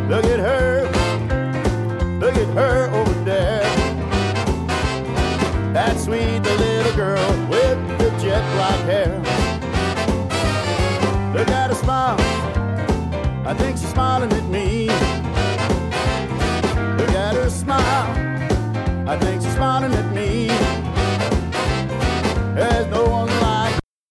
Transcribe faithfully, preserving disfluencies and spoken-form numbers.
Look at her, look at her over there. That sweet little girl with the jet black hair. Look at her smile, I think she's smiling at me. Look at her smile, I think she's smiling at me.